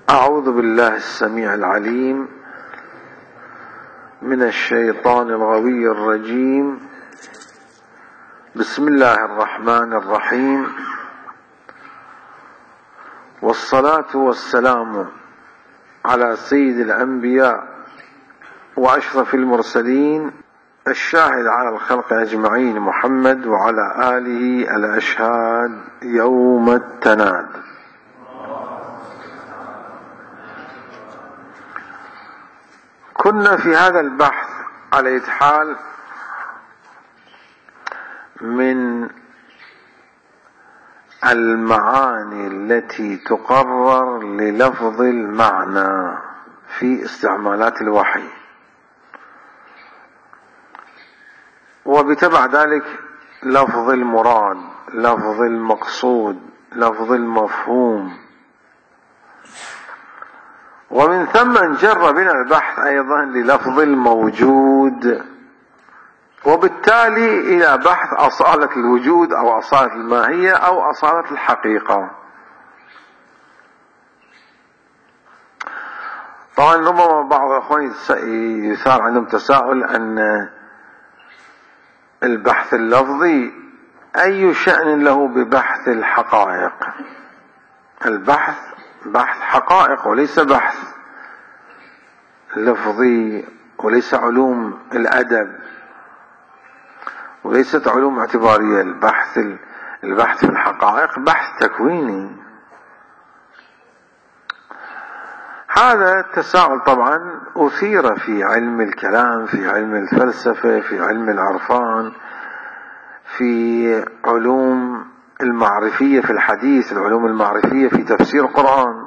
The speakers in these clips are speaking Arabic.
أعوذ بالله السميع العليم من الشيطان الغوي الرجيم. بسم الله الرحمن الرحيم، والصلاة والسلام على سيد الأنبياء وأشرف المرسلين الشاهد على الخلق أجمعين محمد وعلى آله الأشهاد يوم التناد. كنا في هذا البحث على أي حال من المعاني التي تقرر للفظ المعنى في استعمالات الوحي، وبتبع ذلك لفظ المراد، لفظ المقصود، لفظ المفهوم، ومن ثم انجر بنا البحث أيضا للفظ الموجود، وبالتالي إلى بحث أصالة الوجود أو أصالة الماهية أو أصالة الحقيقة. طبعا ربما بعض الأخوان يثار عندهم تساؤل أن البحث اللفظي أي شأن له ببحث الحقائق؟ البحث بحث حقائق وليس بحث لفظي، وليس علوم الأدب، وليست علوم اعتبارية. البحث في الحقائق بحث تكويني. هذا التساؤل طبعا أثير في علم الكلام، في علم الفلسفة، في علم العرفان، في علوم المعرفية في الحديث، العلوم المعرفية في تفسير القرآن،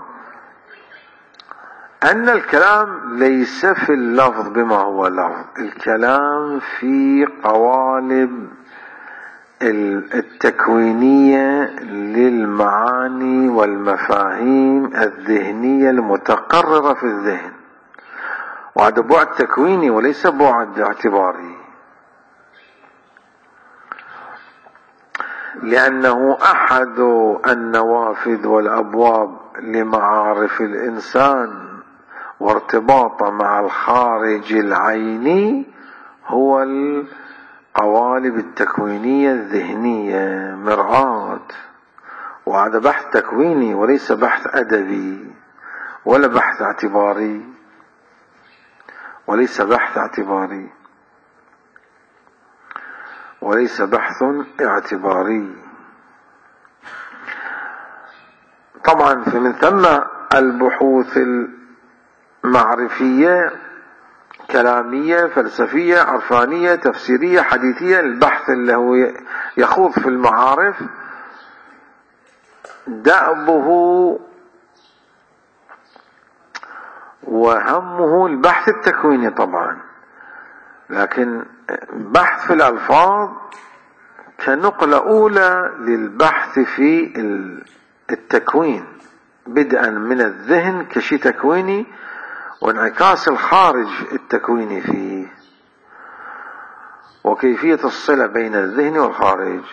أن الكلام ليس في اللفظ بما هو لفظ، الكلام في قوالب التكوينية للمعاني والمفاهيم الذهنية المتقررة في الذهن، وهذا بعد تكويني وليس بعد اعتباري، لأنه أحد النوافذ والأبواب لمعارف الإنسان وارتباطه مع الخارج العيني هو القوالب التكوينية الذهنية، مرآة. وهذا بحث تكويني وليس بحث أدبي ولا بحث اعتباري، وليس بحث اعتباري وليس بحث اعتباري. طبعا فمن ثم البحوث المعرفية كلامية فلسفية عرفانية تفسيرية حديثية، البحث اللي هو يخوض في المعارف دأبه وهمه البحث التكويني طبعا، لكن بحث في الألفاظ كنقلة أولى للبحث في التكوين، بدءا من الذهن كشيء تكويني وانعكاس الخارج التكويني فيه، وكيفية الصلة بين الذهن والخارج،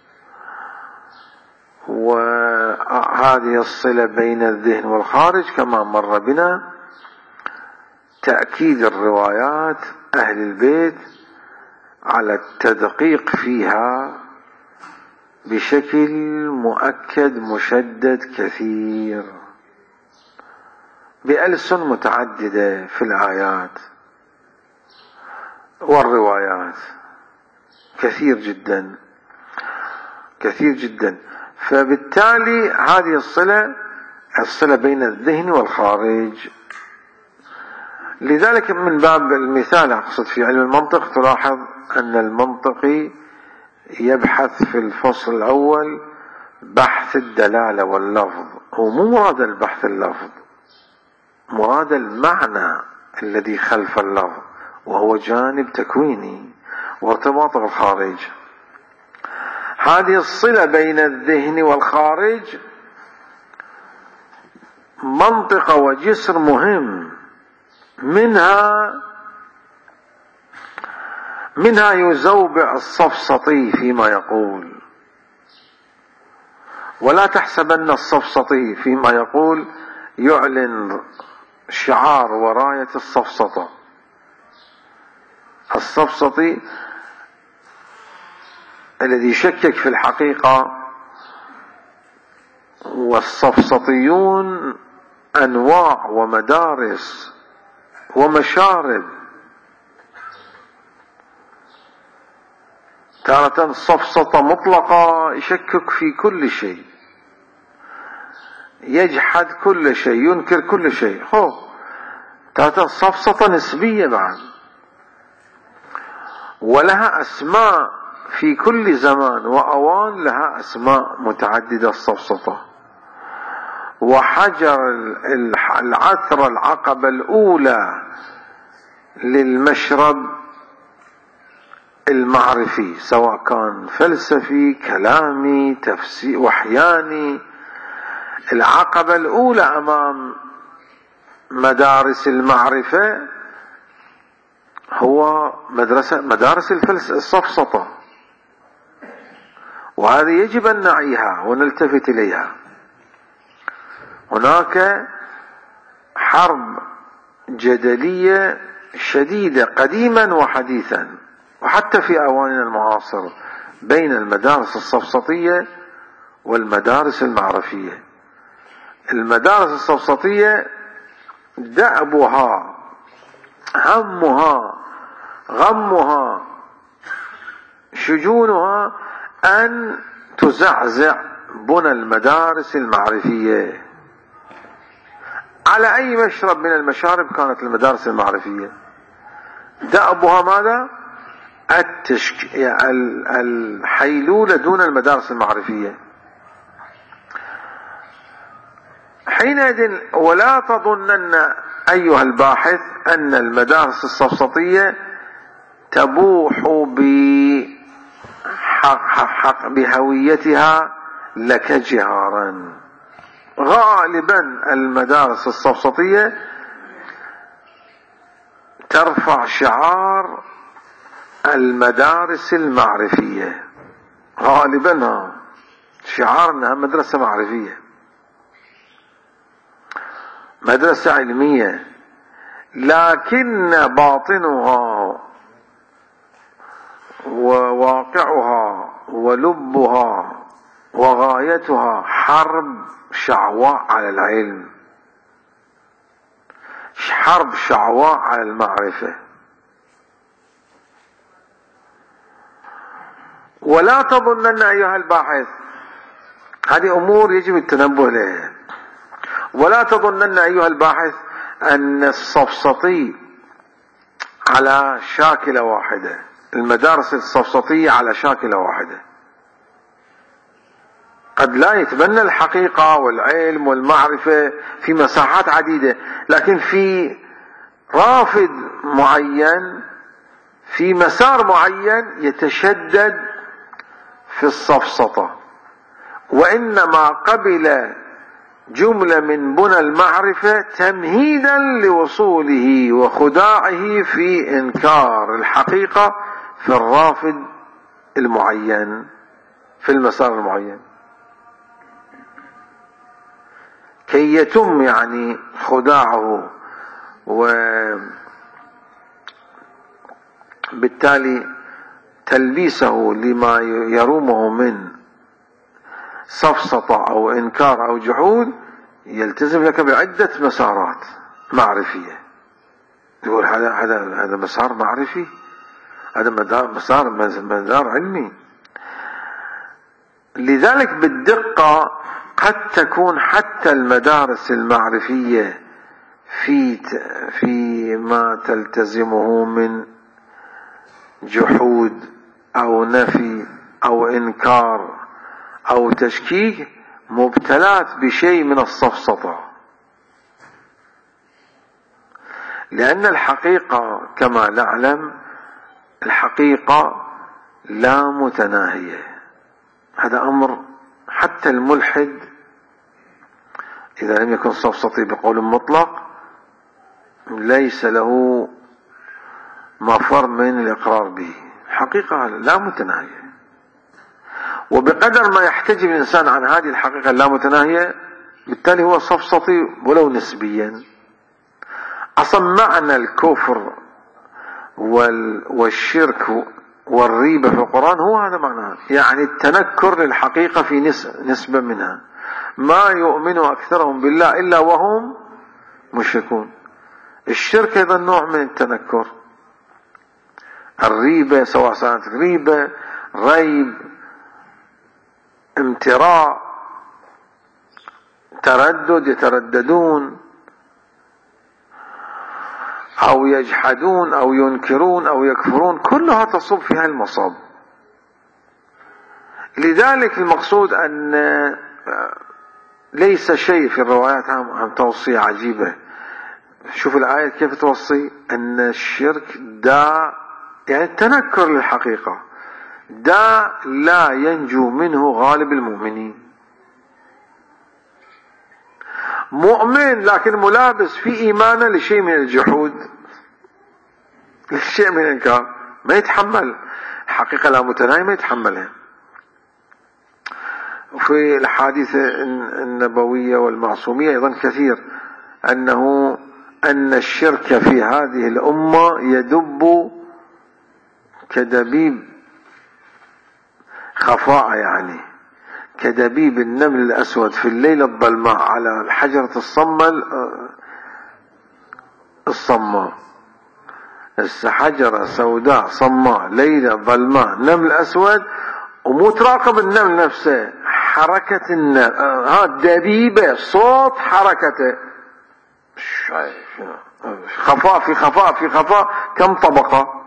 وهذه الصلة بين الذهن والخارج كما مر بنا تأكيد الروايات أهل البيت على التدقيق فيها بشكل مؤكد مشدد كثير بألسن متعددة في الآيات والروايات، كثير جدا كثير جدا. فبالتالي هذه الصلة بين الذهن والخارج. لذلك من باب المثال أقصد في علم المنطق تلاحظ أن المنطقي يبحث في الفصل الأول بحث الدلالة واللفظ، هو مو مراد البحث اللفظ، مراد المعنى الذي خلف اللفظ، وهو جانب تكويني وارتباط بالخارج. هذه الصلة بين الذهن والخارج منطقة وجسر مهم، منها يزوبع الصفصطي فيما يقول، ولا تحسبن الصفصطي فيما يقول يعلن شعار وراية السفسطة. السفسطي الذي يشكك في الحقيقة، والسفسطيون أنواع ومدارس ومشارب. تارة سفسطة مطلقة يشكك في كل شيء، يجحد كل شيء، ينكر كل شيء. تارة سفسطة نسبية بعد، ولها أسماء في كل زمان وأوان، لها أسماء متعددة السفسطة. وحجر العثرة العقبة الأولى للمشرب المعرفي، سواء كان فلسفي، كلامي، تفسير، وحياني، العقبة الأولى أمام مدارس المعرفة هو مدارس السفسطة، وهذه يجب أن نعيها ونلتفت إليها. هناك حرب جدلية شديدة قديما وحديثا، وحتى في أواننا المعاصر، بين المدارس السفسطية والمدارس المعرفية. المدارس السفسطية دأبها، همها، غمها، شجونها أن تزعزع بنى المدارس المعرفية. على أي مشرب من المشارب كانت المدارس المعرفية دأبها ماذا؟ الحيلولة دون المدارس المعرفية. حينئذ ولا تظنن أيها الباحث أن المدارس السفسطية تبوح بهويتها لك جهارا. غالبا المدارس السفسطية ترفع شعار المدارس المعرفية، غالبا شعار انها مدرسة معرفية، مدرسة علمية، لكن باطنها وواقعها ولبها وغايتها حرب شعواء على العلم، حرب شعواء على المعرفة. ولا تظنن أيها الباحث، هذه أمور يجب التنبه لها، ولا تظنن أيها الباحث أن السفسطي على شاكلة واحدة، المدارس السفسطية على شاكلة واحدة. قد لا يتبنى الحقيقة والعلم والمعرفة في مساحات عديدة، لكن في رافد معين، في مسار معين يتشدد في السفسطة، وإنما قبل جملة من بنى المعرفة تمهيدا لوصوله وخداعه في إنكار الحقيقة في الرافد المعين، في المسار المعين، كي يتم يعني خداعه، وبالتالي تلبيسه لما يرومه من سفسطة أو إنكار أو جحود. يلتزم لك بعدة مسارات معرفية، يقول هذا مسار معرفي، هذا مسار علمي. لذلك بالدقة قد تكون حتى المدارس المعرفية في ما تلتزمه من جحود أو نفي أو إنكار أو تشكيك مبتلات بشيء من السفسطة، لأن الحقيقة كما نعلم الحقيقة لا متناهية. هذا أمر حتى الملحد إذا لم يكن سفسطي بقول مطلق ليس له مفر من الإقرار به. الحقيقة لا متناهية، وبقدر ما يحتجب الإنسان عن هذه الحقيقة اللامتناهية بالتالي هو سفسطي ولو نسبيا. أصلا معنى الكفر والشرك والريبة في القرآن هو هذا معناه، يعني التنكر للحقيقة في نسبة منها. ما يؤمن أكثرهم بالله إلا وهم مشركون. الشرك أيضا نوع من التنكر. الريبة سواء كانت ريبة، ريب، امتراء، تردد، يترددون أو يجحدون أو ينكرون أو يكفرون، كلها تصب فيها المصاب. لذلك المقصود أن ليس شيء في الروايات عن توصية عجيبة. شوف الآية كيف توصي أن الشرك داء، يعني التنكر للحقيقة داء لا ينجو منه غالب المؤمنين. مؤمن لكن ملابس في إيمانه لشيء من الجحود، لشيء من الإنكار، ما يتحمل الحقيقة لا متناهية، ما يتحملها. وفي الحديث النبوية والمعصومية أيضا كثير أن الشرك في هذه الأمة يدب كدبيب خفاء، يعني كدبيب النمل الأسود في الليلة الظلماء على الحجرة الصماء. حجرة سوداء صماء، ليلة ظلماء، نمل أسود، ومو تراقب النمل نفسه، حركة النمل دبيبة، صوت حركته، خفاء في خفاء في خفاء، كم طبقة.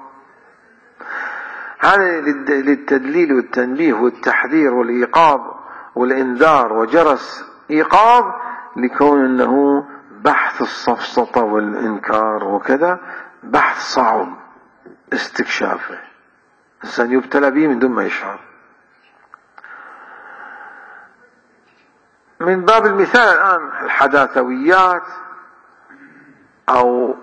هذا للتدليل والتنبيه والتحذير والإيقاظ والإنذار وجرس إيقاظ، لكون أنه بحث السفسطة والإنكار وكذا بحث صعب استكشافه، الإنسان يبتلى به من دون ما يشعر. من باب المثال الآن الحداثويات أو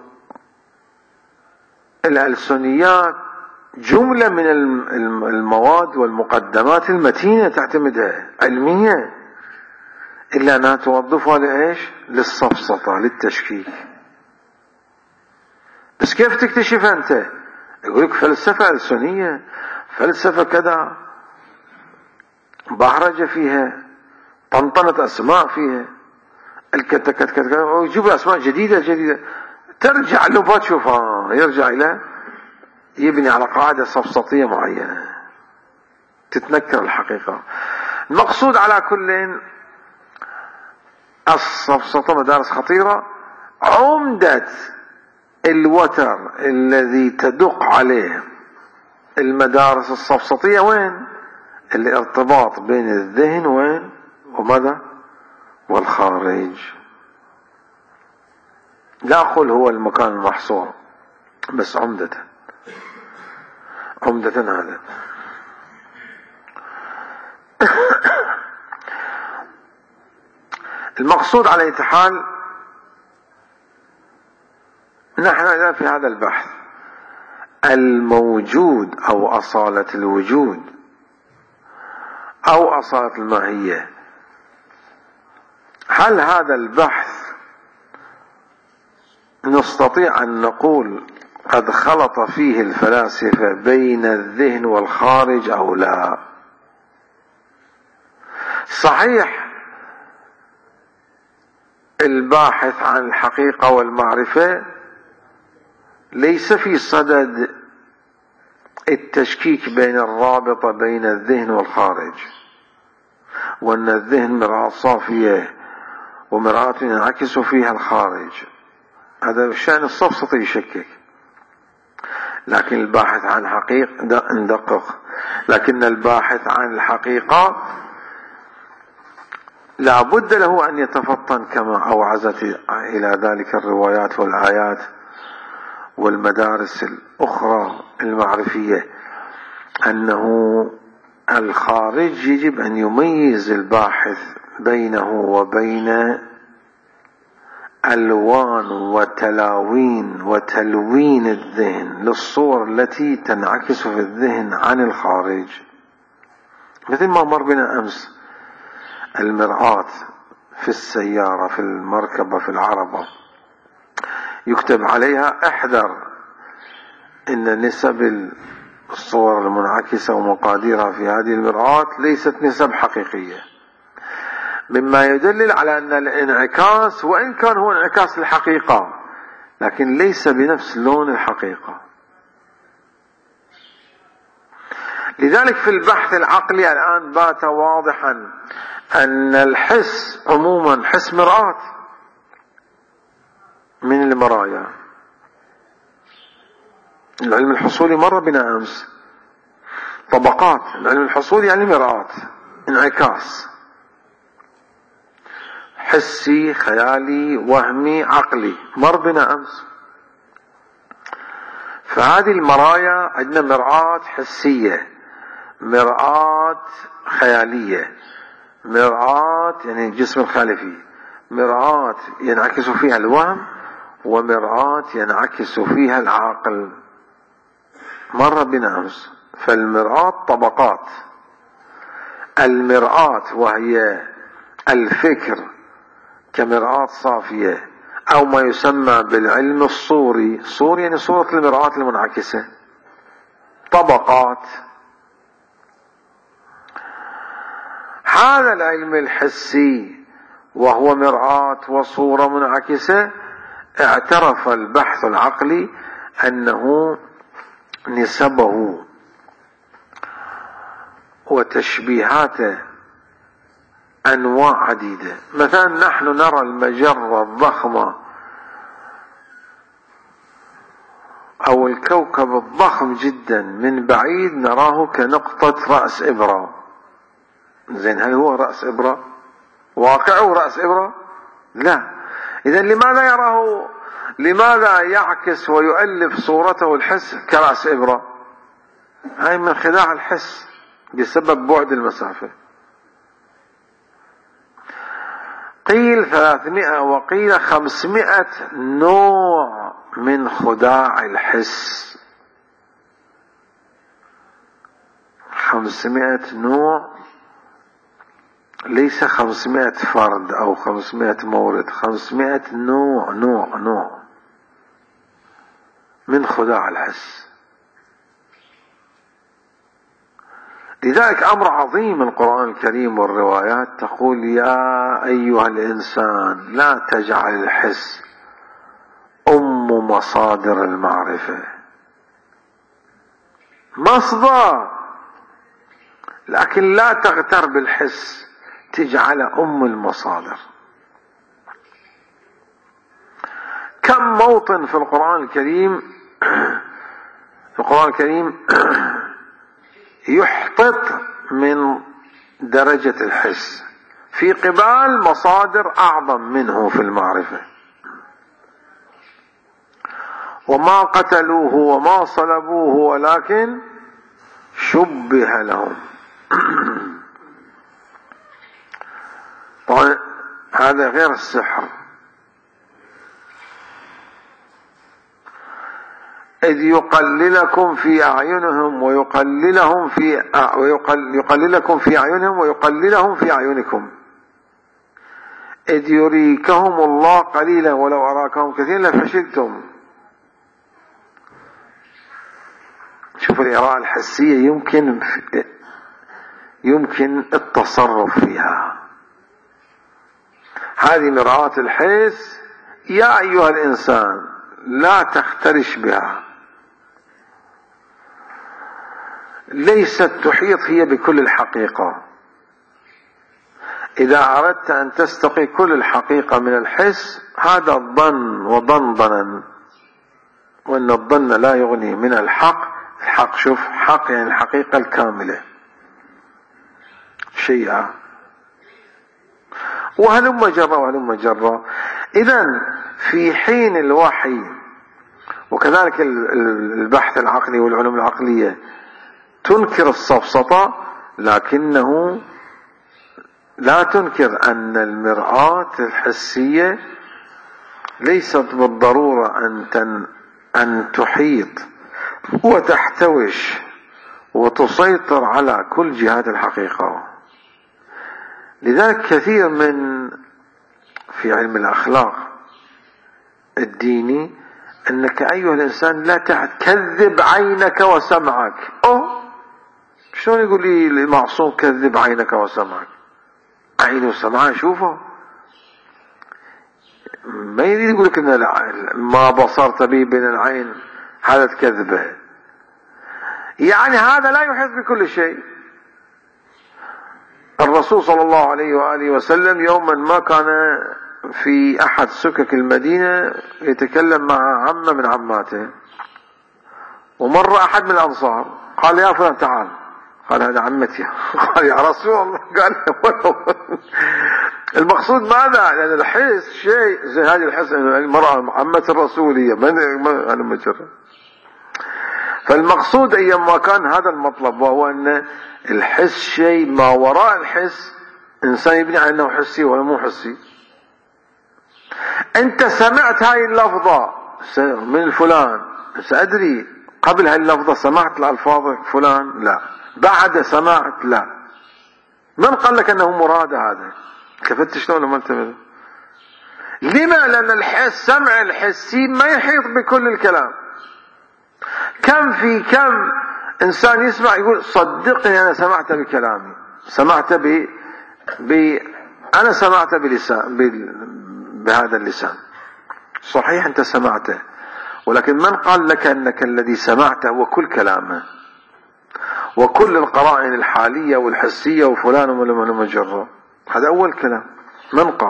الألسنيات جملة من المواد والمقدمات المتينة تعتمدها علمية، إلا أنها توظفها لإيش؟ للسفسطة، للتشكيك. بس كيف تكتشف أنت؟ يقولك فلسفة ألسنية، فلسفة كذا، بهرجة فيها، طنطنة أسماء فيها، الكتكت ويجيب أسماء جديدة. ترجع له تشوفها، يرجع إلى يبني على قاعدة سفسطية معينة تتنكر الحقيقة. المقصود على كل السفسطة مدارس خطيرة. عمدة الوتر الذي تدق عليه المدارس السفسطية وين؟ الارتباط بين الذهن وماذا؟ والخارج. لا أقول هو المكان المحصور، بس عمدة هذا. المقصود على أي حال، نحن الآن في هذا البحث الموجود أو أصالة الوجود أو أصالة الماهية. هل هذا البحث نستطيع أن نقول قد خلط فيه الفلاسفة بين الذهن والخارج أو لا؟ صحيح الباحث عن الحقيقة والمعرفة ليس في صدد التشكيك بين الرابطة بين الذهن والخارج، وأن الذهن مرآة صافية ومرآة ينعكس فيها الخارج، هذا الشأن السفسطي يشكك. لكن الباحث عن حقيقة ندقق، لكن الباحث عن الحقيقة لا بد له أن يتفطن كما أوعزت إلى ذلك الروايات والآيات والمدارس الأخرى المعرفية، أنه الخارج يجب أن يميز الباحث بينه وبين ألوان وتلاوين وتلوين الذهن للصور التي تنعكس في الذهن عن الخارج. مثل ما مر بنا أمس المرآة في السيارة، في المركبة، في العربة، يكتب عليها احذر إن نسب الصور المنعكسة ومقاديرها في هذه المرآة ليست نسب حقيقية، مما يدلل على أن الانعكاس وإن كان هو انعكاس الحقيقة لكن ليس بنفس لون الحقيقة. لذلك في البحث العقلي الآن بات واضحا أن الحس عموما حس مرآة من المرايا. العلم الحصولي مر بنا أمس طبقات. العلم الحصولي يعني مرآة، انعكاس حسي، خيالي، وهمي، عقلي، مر بنا أمس. فهذه المرايا عندنا مرآة حسية، مرآة خيالية، مرآة يعني الجسم الخلفي، مرآة ينعكس فيها الوهم، ومرآة ينعكس فيها العقل، مر بنا أمس. فالمرآة طبقات. المرآة وهي الفكر كمرآة صافية، أو ما يسمى بالعلم الصوري، صوري يعني صورة المرآة المنعكسة، طبقات. هذا العلم الحسي وهو مرآة وصورة منعكسة، اعترف البحث العقلي أنه نسبه وتشبيهاته أنواع عديدة. مثلا نحن نرى المجرة الضخمة أو الكوكب الضخم جدا من بعيد نراه كنقطة رأس إبرة. زين، هل هو رأس إبرة؟ واقعه رأس إبرة؟ لا. إذن لماذا يعكس ويؤلف صورته الحس كرأس إبرة؟ هاي من خداع الحس بسبب بعد المسافة. قيل 300 وقيل 500 نوع من خداع الحس. 500 نوع، ليس 500 فرد أو 500 مورد، 500 نوع من خداع الحس. لذلك أمر عظيم القرآن الكريم والروايات تقول: يا أيها الإنسان لا تجعل الحس مصادر المعرفة، مصدر، لكن لا تغتر بالحس تجعل المصادر. كم موطن في القرآن الكريم يحطط من درجة الحس في قبال مصادر أعظم منه في المعرفة. وما قتلوه وما صلبوه ولكن شبه لهم. طيب هذا غير السحر. إذ يقللكم في أعينهم ويقللكم في أعينهم ويقللهم في أعينكم، إذ يريكهم الله قليلا ولو أراكهم كثيرا لفشلتم. شوف الإراءة الحسية يمكن التصرف فيها. هذه مرآة الحس. يا أيها الإنسان لا تخترش بها، ليست تحيط هي بكل الحقيقة. إذا أردت أن تستقي كل الحقيقة من الحس، هذا الظن وضنضنا، وأن الظن لا يغني من الحق. الحق، شوف، حق يعني الحقيقة الكاملة، شيئا، وهلم جرى. إذن في حين الوحي، وكذلك البحث العقلي والعلوم العقلية تنكر السفسطة، لكنه لا تنكر أن المرآة الحسية ليست بالضرورة أن تحيط وتحتوش وتسيطر على كل جهات الحقيقة. لذلك كثير من في علم الأخلاق الديني أنك أيها الإنسان لا تكذب عينك وسمعك. شلون يقول لي المعصوم كذب عينك وسمعك؟ عيني وسمعه شوفه، ما يريد يقول لك ان ما بصرت به بين العين هذا كذبه، يعني هذا لا يحيط بكل شيء. الرسول صلى الله عليه وآله وسلم يوما ما كان في أحد سكك المدينة يتكلم مع عمه من عماته، ومر أحد من الأنصار قال يا فلان تعال، قال هذا عمتي. قال يا رسول الله، قال المقصود ماذا؟ لأن الحس شيء زي هذه الحس، المرأة عمة الرسول هي أنا مجرد. فالمقصود أيما كان هذا المطلب، وهو أن الحس شيء، ما وراء الحس إنسان يبني على أنه حسي ولا مو حسي. أنت سمعت هاي اللفظة من فلان، سأدري قبل هاي اللفظة سمعت الألفاظ فلان؟ لا. بعد سمعت؟ لا. من قال لك أنه مراد هذا؟ كفت شلون لما انتبه؟ لما؟ لأن السمع الحسي ما يحيط بكل الكلام. كم إنسان يسمع يقول صدقني أنا سمعت بكلامي، سمعت أنا سمعت بهذا اللسان. صحيح أنت سمعته، ولكن من قال لك أنك الذي سمعته هو كل كلامه وكل القرائن الحالية والحسية وفلان ومن مجرة؟ هذا أول كلام. من قال؟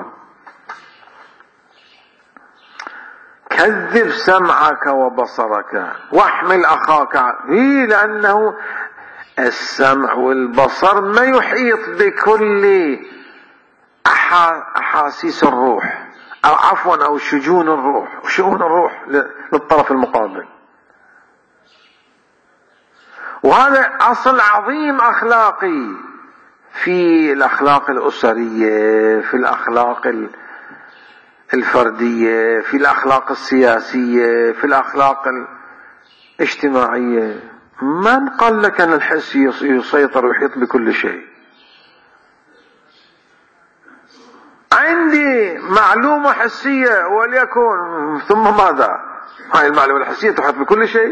كذب سمعك وبصرك واحمل أخاك، لأنه السمع والبصر ما يحيط بكل أحاسيس الروح، أو عفوا أو شجون الروح وشؤون الروح للطرف المقابل. وهذا أصل عظيم أخلاقي في الأخلاق الأسرية، في الأخلاق الفردية، في الأخلاق السياسية، في الأخلاق الاجتماعية. من قال لك أن الحس يسيطر ويحيط بكل شيء؟ عندي معلومة حسية وليكن، ثم ماذا؟ هاي المعلومة الحسية تحيط بكل شيء؟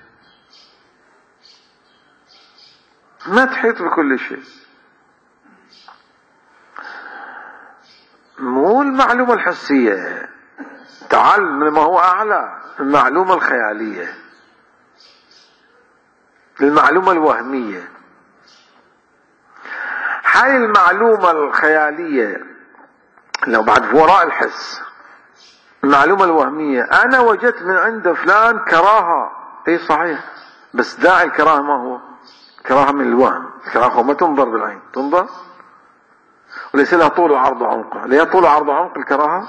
ما تحيط بكل شيء. مو المعلومة الحسية، تعال ما هو أعلى، المعلومة الخيالية، المعلومة الوهمية. هاي المعلومة الخيالية لو بعد وراء الحس، المعلومة الوهمية، أنا وجدت من عند فلان كراهة، إيه صحيح، بس داعي الكراهة ما هو؟ كراهة من الوهم. الكراهة ما تنظر بالعين، تنظر وليس لها طول وعرض وعمق. ليها طول وعرض وعمق الكراهة؟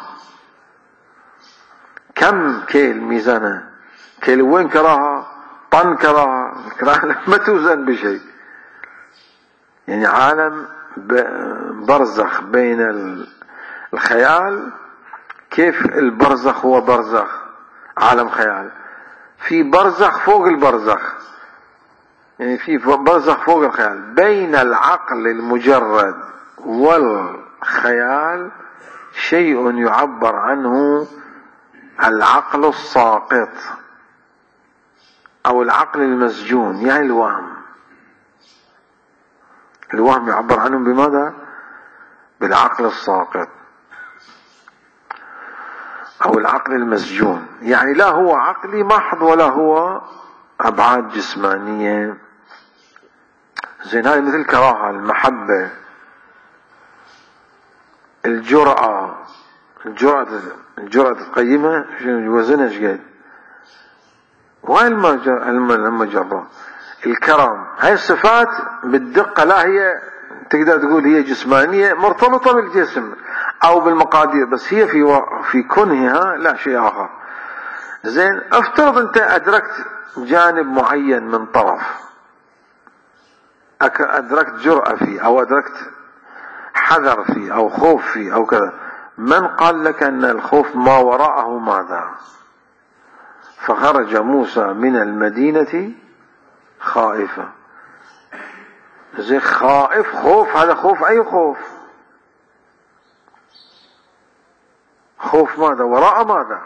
كم كيل ميزانها؟ كيل وين كراهة؟ طن كراهة. الكراهة ما توزن بشيء. يعني عالم برزخ بين الخيال. كيف البرزخ هو برزخ عالم خيال، في برزخ فوق البرزخ، يعني في برزخ فوق الخيال. بين العقل المجرد والخيال شيء يعبر عنه العقل الساقط او العقل المسجون، يعني الوهم. الوهم يعبر عنه بماذا؟ بالعقل الساقط او العقل المسجون. يعني لا هو عقلي محض ولا هو ابعاد جسمانية. زين، هاي مثل الكراهة، المحبة، الجرأة تقيمها وزنها شقد، وهاي المجرة، الكرم. هاي الصفات بالدقة لا هي تقدر تقول هي جسمانية مرتبطة بالجسم او بالمقادير، بس هي في كنهها لا شيء اخر. زين، افترض انت ادركت جانب معين من طرف، ادركت جرأة فيه او ادركت حذر فيه او خوف فيه او كذا. من قال لك ان الخوف ما وراءه ماذا؟ فخرج موسى من المدينة خائفا. زي خائف، خوف، هذا خوف، اي خوف؟ خوف ماذا؟ وراء ماذا؟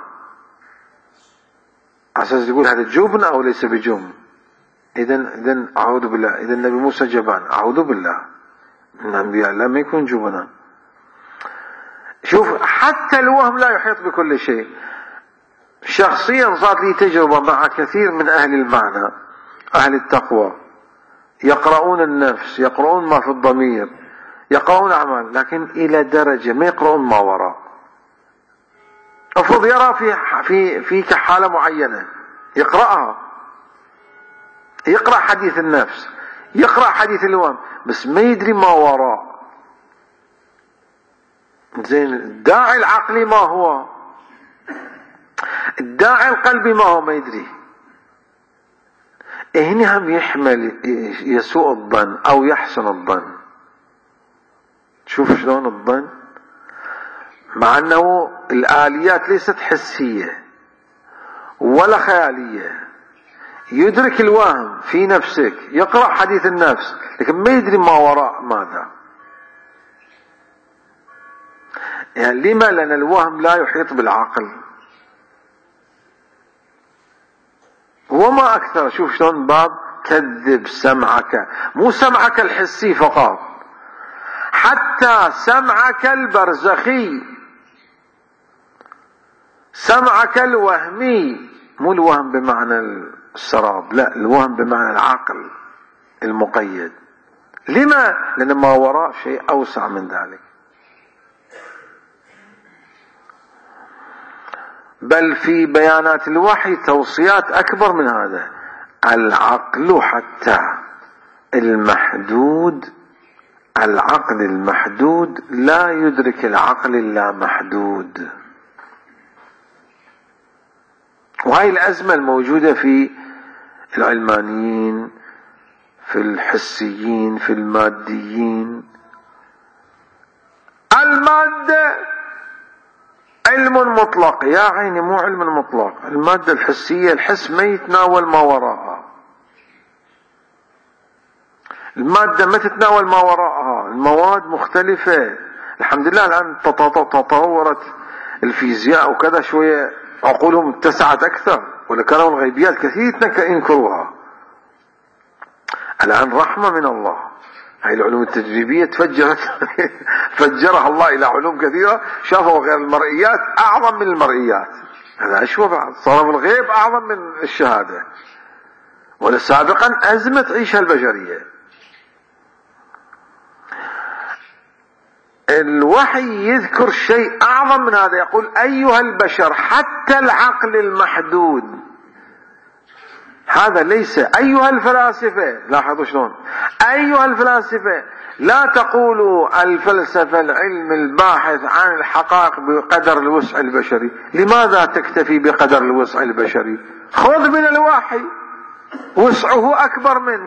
أساس يقول هذا جبن أو ليس بجبن؟ إذن أعوذ بالله، إذن النبي موسى جبان، أعوذ بالله، الأنبياء لم يكن جبنا. شوف، حتى الوهم لا يحيط بكل شيء. شخصيا صارت لي تجربة مع كثير من أهل المعنى، أهل التقوى، يقرؤون النفس، يقرؤون ما في الضمير، يقرؤون أعمال، لكن إلى درجة ما يقرؤون ما وراء. أفرض يرى فيك حالة معينة يقرأها، يقرأ حديث النفس، يقرأ حديث الوهم، بس ما يدري ما وراء. زين، الداعي العقلي ما هو؟ الداعي القلبي ما هو؟ ما يدري. هنا هم يحمل يسوء الظن أو يحسن الظن. شوف شلون الظن، مع أنه الآليات ليست حسية ولا خيالية. يدرك الوهم في نفسك، يقرأ حديث النفس، لكن ما يدري ما وراء ماذا. يعني لما؟ لأن الوهم لا يحيط بالعقل. وما أكثر. شوف شلون باب كذب سمعك، مو سمعك الحسي فقط، حتى سمعك البرزخي، سمعك الوهمي، مو الوهم بمعنى السراب، لا، الوهم بمعنى العقل المقيد. لما؟ لأن ما وراء شيء أوسع من ذلك. بل في بيانات الوحي توصيات أكبر من هذا. العقل حتى المحدود، العقل المحدود لا يدرك العقل اللامحدود. وهي الأزمة الموجودة في العلمانيين، في الحسيين، في الماديين. المادة علم مطلق، يا عيني مو علم مطلق. المادة الحسية، الحس ما يتناول ما وراءها، المادة ما تتناول ما وراءها، المواد مختلفة. الحمد لله الآن تطورت الفيزياء وكذا، شوية عقولهم اتسعت أكثر، ولا كانوا الغيبيات كثير ينكروها. الآن رحمة من الله، هاي العلوم التجريبية تفجرت فجرها الله إلى علوم كثيرة. شافوا غير المرئيات أعظم من المرئيات، هذا أشوى بعد، صار الغيب أعظم من الشهادة، ولا سابقا أزمة تعيشها البشرية. الوحي يذكر شيء أعظم من هذا، يقول أيها البشر، حتى العقل المحدود. هذا ليس أيها الفلاسفة، لاحظوا شلون، أيها الفلاسفة لا تقولوا الفلسفة العلم الباحث عن الحقائق بقدر الوسع البشري. لماذا تكتفي بقدر الوسع البشري؟ خذ من الوحي، وسعه أكبر منك.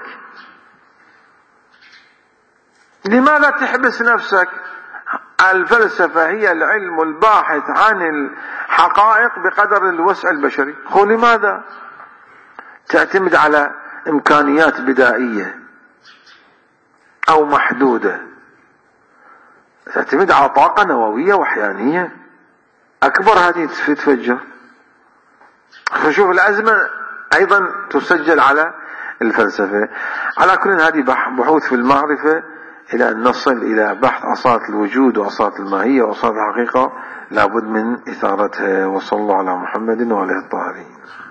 لماذا تحبس نفسك؟ الفلسفة هي العلم الباحث عن الحقائق بقدر الوسع البشري. خذ، لماذا تعتمد على إمكانيات بدائية أو محدودة؟ تعتمد على طاقة نووية وحيانية أكبر، هذه تتفجر. فشوف الأزمة أيضا تسجل على الفلسفة. على كل هذه بحوث في المعرفة إلى أن نصل إلى بحث أصالة الوجود وأصالة الماهية وأصالة الحقيقة، لابد من إثارتها. وصلى الله على محمد وعلى الطاهرين.